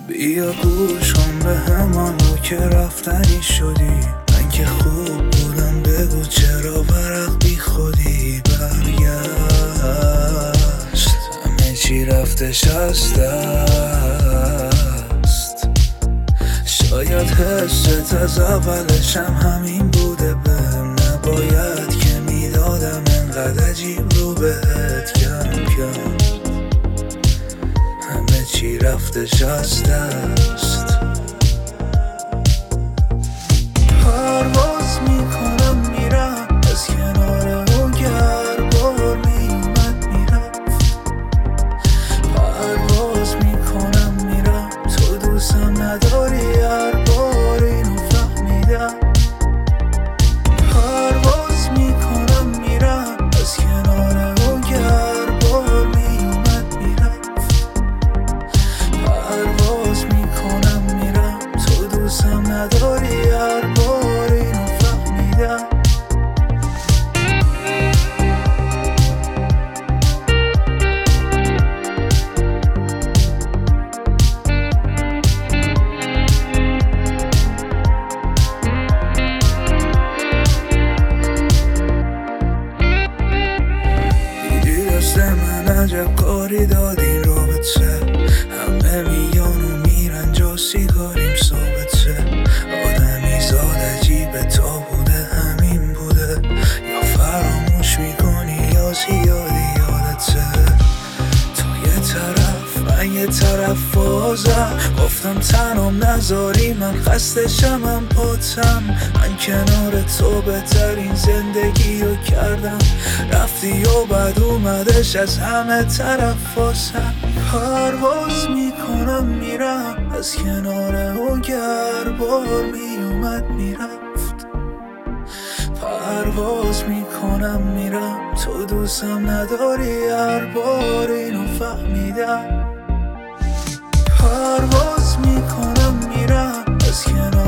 بیا گوش کن به همانو که رفتنی شدی. من که خوب بودم، بگو چرا ورق بی خودی برگشت. همه چی رفتش از دست. شاید حست از اولش هم همین بوده، بهم نباید که میدادم انقدر عجیب رو بهت کم کم. همه چی رفتش از دست. پرواز میکنم میرم از کنار اون گربار میومد میرفت. پرواز میکنم میرم تو دوستم نداری، هر بار اینو فهمیدم. پرواز میکنم میرم از کنار اون گربار میومد میرفت. پرواز میکنم میرم تو دوستم نداری، هر بار اینو فهمیدم. دیدی دست من عجب کاری داد این رابطه. همه میان و میرن جا سیگاریم ثابته. آدمی زاد عجیبه، تا بوده همین بوده. یا فراموش میکنی یا زیادی یادته. تو یه طرف من یه طرف بازم. گفتم تنم نذاری، من خستشم هم پاتم. من کنار تو بهترین زندگی رو کردم. رفتی و بعد اومدش از همه طرف واسم. پرواز میکنم میرم از کنار اون گربار میومد میرفت. پرواز میکنم میرم تو دوستم نداری، هر بار اینو فهمیدم. پرواز میکنم میرم از کنار